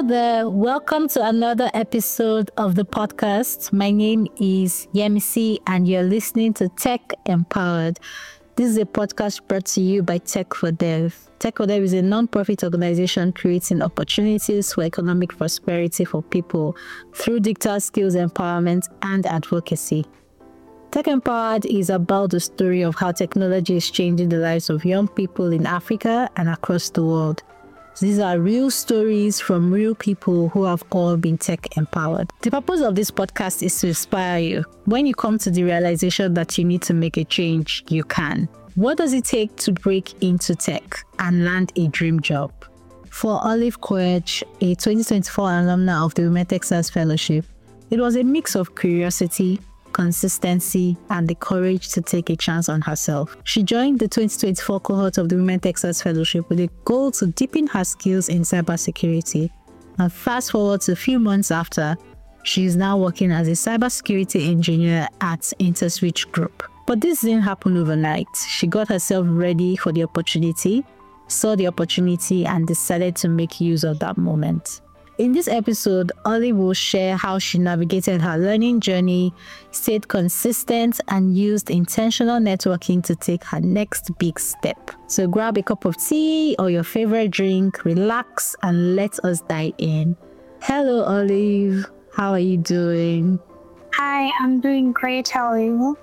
Hello there. Welcome to another episode of the podcast. My name is Yemisi and you're listening to Tech Empowered. This is a podcast brought to you by Tech for Dev. Tech for Dev is a non-profit organization creating opportunities for economic prosperity for people through digital skills empowerment and advocacy. Tech Empowered is about the story of how technology is changing the lives of young people in Africa and across the world. These are real stories from real people who have all been tech empowered. The purpose of this podcast is to inspire you. When you come to the realization that you need to make a change, you can. What does it take to break into tech and land a dream job? For Olive Koech, a 2024 alumna of the Women Texas Fellowship, it was a mix of curiosity, consistency, and the courage to take a chance on herself. She joined the 2024 cohort of the Women Texas Fellowship with a goal to deepen her skills in cybersecurity. And fast forward to a few months after, she is now working as a cybersecurity engineer at InterSwitch Group. But this didn't happen overnight. She got herself ready for the opportunity, saw the opportunity, and decided to make use of that moment. In this episode, Oli will share how she navigated her learning journey, stayed consistent, and used intentional networking to take her next big step. So grab a cup of tea or your favorite drink, relax, and let us dive in. Hello, Olive. How are you doing? Hi, I'm doing great. How are you?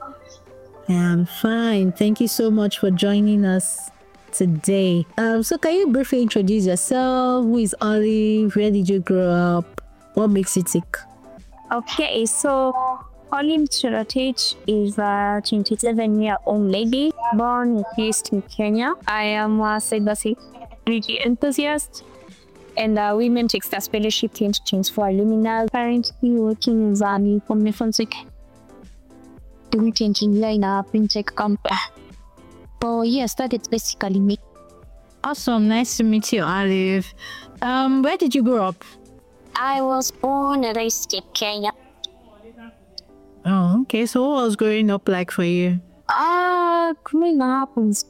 I'm fine. Thank you so much for joining us today. So can you briefly introduce yourself? Who is Olive? Where did you grow up? What makes you tick? Okay, so Olive Cherotich is a 27-year-old lady born and raised in Kenya. I am a cybersecurity enthusiast and a Women Texas Fellowship 2024 alumni. Currently working as an information security engineer in a fintech company. So yes, that is basically me. Awesome. Nice to meet you, Olive. Where did you grow up? I was born and raised in Kenya. Oh, okay. So what was growing up like for you? Growing up it's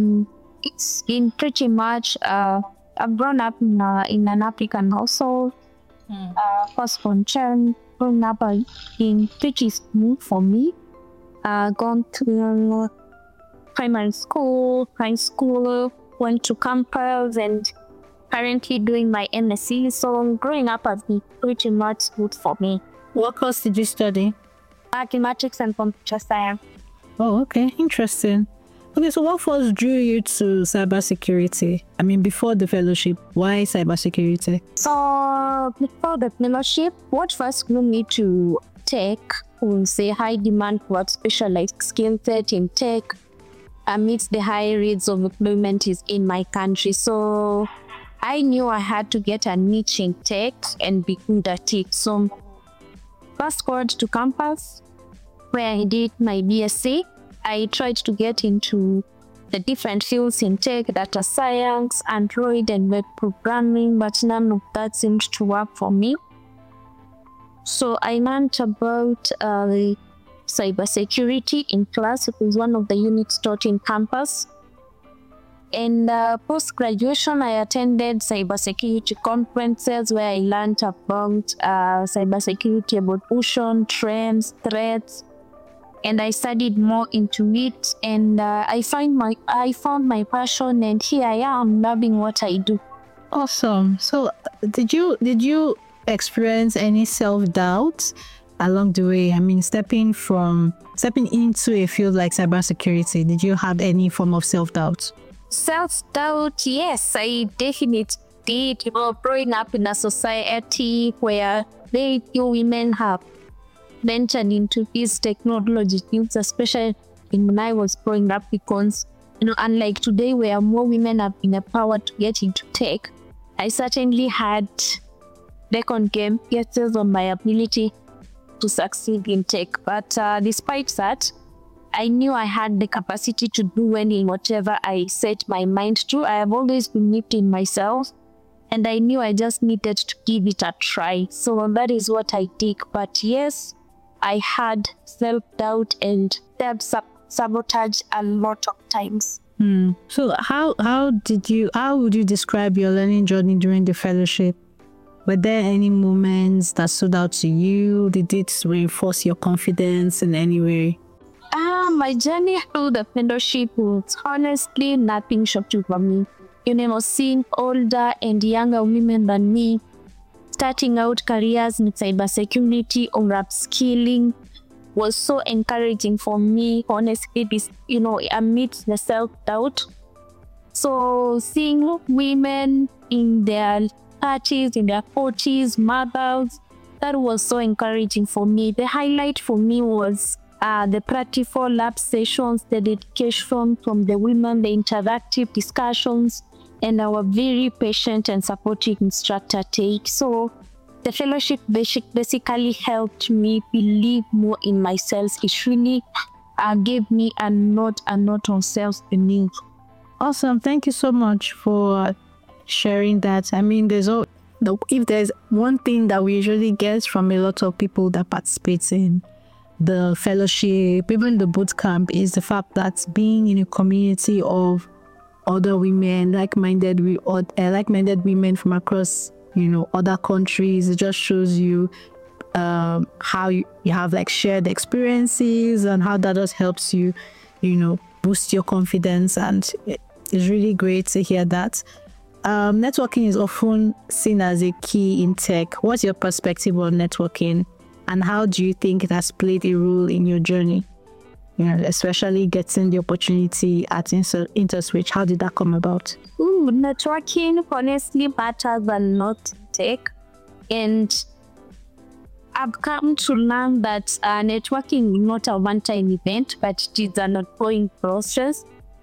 been pretty much, I've grown up in an African household. First born child, growing up in pretty smooth for me. Gone to primary school, high school, went to campus, and currently doing my MSc. So growing up has been pretty much good for me. What course did you study? Mathematics and computer science. Oh, okay. Interesting. Okay, so what first drew you to cybersecurity? I mean, before the fellowship, why cybersecurity? So before the fellowship, what first drew me to tech was a high demand for specialized skill set in tech amidst the high rates of employment is in my country. So I knew I had to get a niche in tech and be good at it. So fast forward to campus where I did my BSc. I tried to get into the different fields in tech, data science, Android, and web programming, but none of that seemed to work for me. So I learned about cybersecurity in class. It was one of the units taught in campus. And post-graduation, I attended cybersecurity conferences where I learned about cybersecurity evolution, trends, threats, and I studied more into it. And I found my passion, and here I am loving what I do. Awesome. So did you experience any self-doubt along the way? I mean, stepping into a field like cybersecurity, did you have any form of self-doubt? Self-doubt, yes, I definitely did. Growing up in a society where very few women have ventured into these technology fields, especially when I was growing up, because unlike today where more women have been empowered to get into tech, I certainly had second game guesses on my ability to succeed in tech. But despite that, I knew I had the capacity to do well in whatever I set my mind to. I have always believed in myself, and I knew I just needed to give it a try. So that is what I did. But yes, I had self-doubt and self-sabotage a lot of times. So how would you describe your learning journey during the fellowship? Were there any moments that stood out to you? Did it reinforce your confidence in any way? My journey through the fellowship was honestly nothing shocking for me. Seeing older and younger women than me starting out careers in cybersecurity or upskilling was so encouraging for me, honestly, amidst the self-doubt. So seeing women in their 30s, in their 40s, mothers, that was so encouraging for me. The highlight for me was the practical lab sessions, the dedication from the women, the interactive discussions, and our very patient and supportive instructor take. So the fellowship basically helped me believe more in myself. It really gave me a lot of self-belief. Awesome. Thank you so much for sharing that. I mean, if there's one thing that we usually get from a lot of people that participate in the fellowship, even the boot camp, is the fact that being in a community of other women, like-minded women from across, other countries, it just shows you how you have shared experiences and how that just helps you, boost your confidence. And it's really great to hear that. Networking is often seen as a key in tech. What's your perspective on networking, and how do you think it has played a role in your journey? Especially getting the opportunity at InterSwitch. How did that come about? Networking honestly matters a lot in tech. And I've come to learn that networking is not a one-time event, but it is an ongoing process.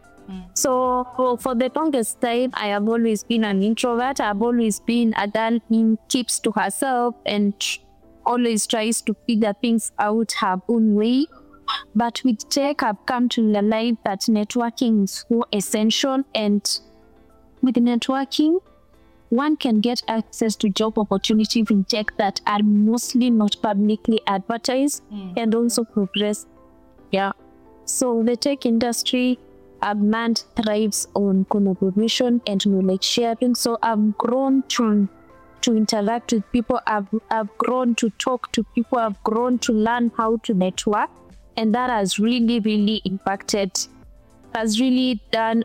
So for the longest time, I have always been an introvert. I've always been a girl who keeps to herself and always tries to figure things out her own way. But with tech, I've come to realize that networking is so essential. And with networking, one can get access to job opportunities in tech that are mostly not publicly advertised and also progress. Yeah. So the tech industry thrives on collaboration and knowledge sharing. So I've grown to interact with people. I've grown to talk to people. I've grown to learn how to network. And that has really impacted, has really done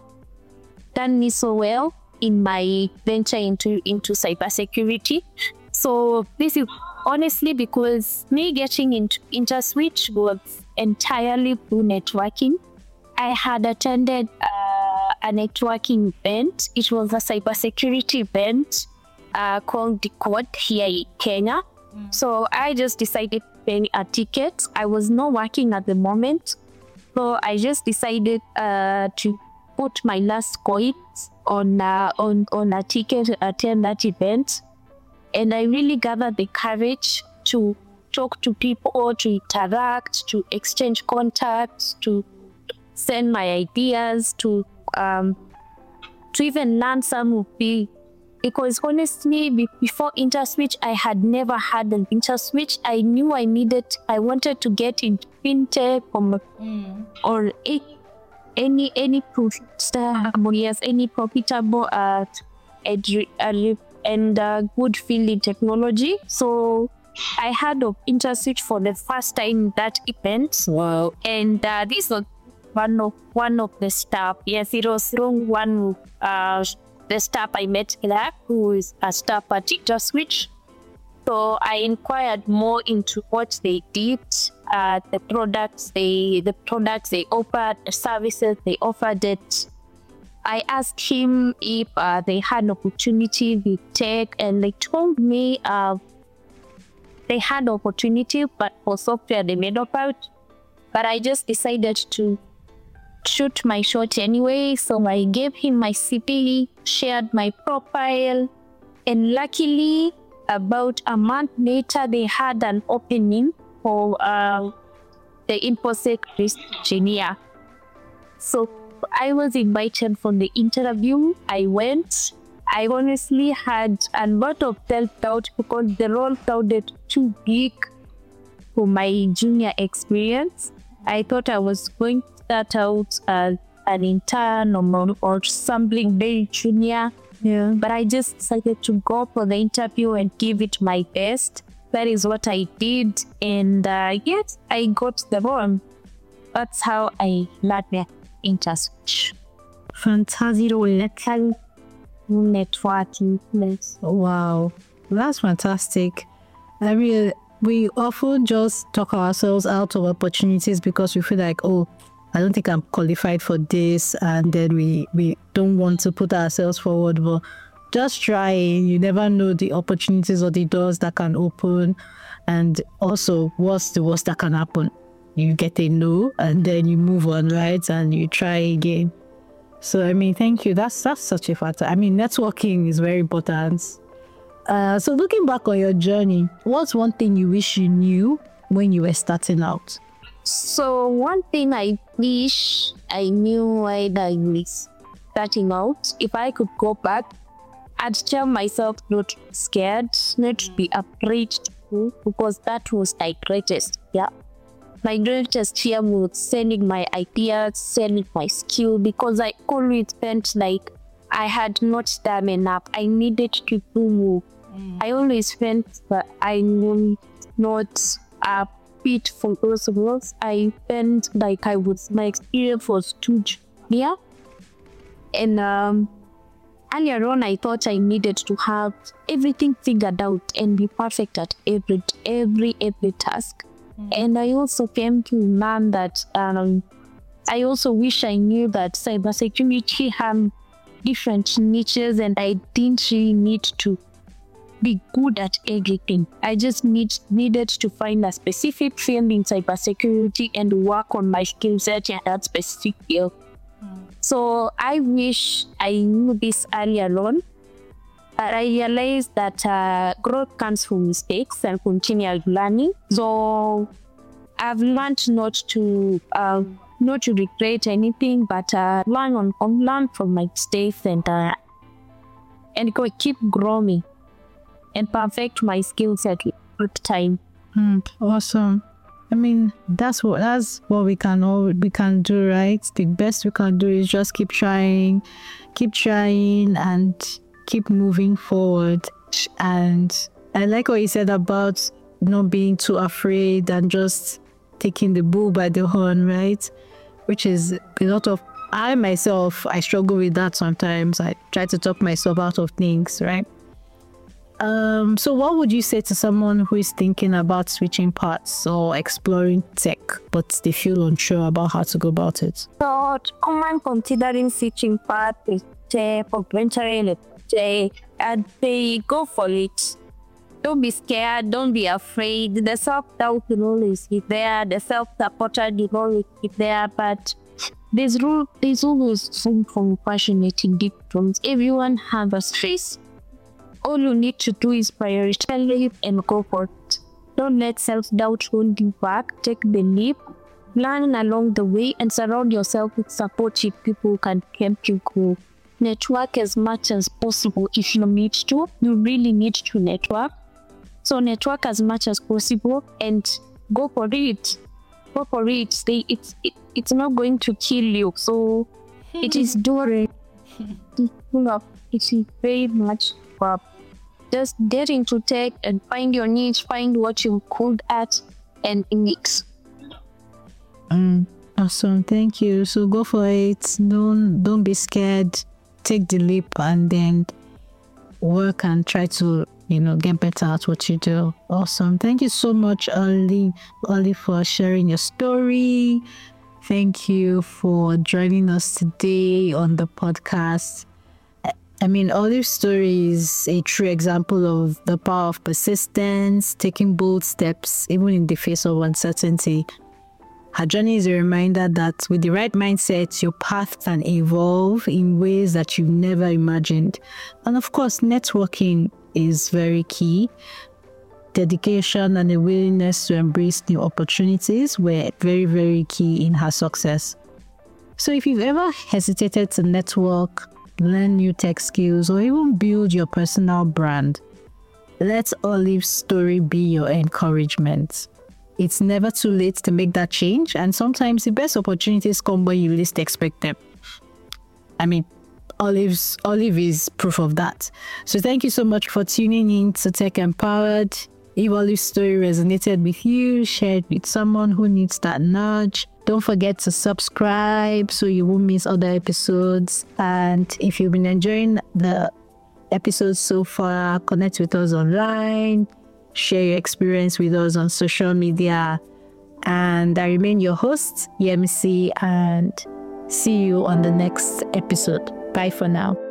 me so well in my venture into cybersecurity. So this is honestly because me getting into InterSwitch was entirely through networking. I had attended a networking event. It was a cybersecurity event called Decode here in Kenya. So I just decided to pay a ticket. I was not working at the moment. So I just decided to put my last coins on a ticket to attend that event. And I really gathered the courage to talk to people, to interact, to exchange contacts, to send my ideas, to even learn some of the. Because honestly, before InterSwitch, I had never had an InterSwitch. I knew I wanted to get into fintech or any profitable and good field in technology. So I heard of InterSwitch for the first time in that event. Wow! And this was one of the staff. Yes, it was one of the staff I met there, who is a staff at InterSwitch. So I inquired more into what they did, the products they offered, the services they offered it. I asked him if they had opportunity with tech, and they told me they had opportunity, but for software they made up out. But I just decided to shoot my shot anyway. So I gave him my CV, shared my profile, and luckily about a month later they had an opening for the InfoSec risk engineer. So I was invited for the interview. I went. I honestly had a lot of self-doubt because the role sounded too big for my junior experience. I thought I was going to start out as an intern or something very junior. Yeah. But I just decided to go for the interview and give it my best. That is what I did. And yes, I got the role. That's how I learned the interswitch. Fantastic. Networking. Yes. Wow. That's fantastic. I mean, we often just talk ourselves out of opportunities because we feel like, oh, I don't think I'm qualified for this. And then we don't want to put ourselves forward. But just try. You never know the opportunities or the doors that can open. And also, what's the worst that can happen? You get a no, and then you move on, right? And you try again. So, I mean, thank you. That's such a factor. I mean, networking is very important. So looking back on your journey, what's one thing you wish you knew when you were starting out? So one thing I wish I knew when I was starting out, if I could go back, I'd tell myself not to be scared, not to be afraid to do, because that was my greatest fear. My greatest fear was selling my ideas, selling my skill, because I always felt like I had not done enough. I needed to do more. I always felt that I was not fit for those roles. I felt like my experience was too junior. And earlier on, I thought I needed to have everything figured out and be perfect at every task. And I also came to learn that I also wish I knew that cybersecurity had different niches, and I didn't really need to be good at everything. I just needed to find a specific field in cybersecurity and work on my skill set in that specific field. So I wish I knew this earlier on. But I realized that growth comes from mistakes and continual learning. So I've learned not to regret anything, but learn from my mistakes and keep growing and perfect my skill set with time. Awesome. I mean, that's what we can do, right? The best we can do is just keep trying, and keep moving forward. And I like what you said about not being too afraid and just taking the bull by the horn, right? Which is a lot of, I struggle with that sometimes. I try to talk myself out of things, right? So what would you say to someone who is thinking about switching paths or exploring tech, but they feel unsure about how to go about it? So common considering switching paths with tech or venturing and they go for it. Don't be scared, don't be afraid. The self-doubt will always be there, the self-sabotage will always be there, but there's always room for passionate individuals. Everyone has a stress. All you need to do is prioritize and go for it. Don't let self-doubt hold you back. Take the leap, learn along the way, and surround yourself with supportive people who can help you grow. Network as much as possible if you need to. You really need to network. So network as much as possible and go for it. Go for it. It's not going to kill you. So it is doing. It is very much fun. Just get into tech and find your niche, find what you're good at, and mix. Awesome, thank you. So go for it. Don't be scared. Take the leap and then work and try to, get better at what you do. Awesome. Thank you so much, Oli, for sharing your story. Thank you for joining us today on the podcast. I mean, Olive's story is a true example of the power of persistence, taking bold steps, even in the face of uncertainty. Her journey is a reminder that with the right mindset, your path can evolve in ways that you never imagined. And of course, networking is very key. Dedication and a willingness to embrace new opportunities were very, very key in her success. So if you've ever hesitated to network, learn new tech skills, or even build your personal brand, let Olive's story be your encouragement. It's never too late to make that change, and sometimes the best opportunities come when you least expect them. I mean, Olive is proof of that. So thank you so much for tuning in to Tech Empowered. If Olive's story resonated with you, share it with someone who needs that nudge. Don't forget to subscribe so you won't miss other episodes. And if you've been enjoying the episodes so far, connect with us online, share your experience with us on social media. And I remain your host, Yemisi, and see you on the next episode. Bye for now.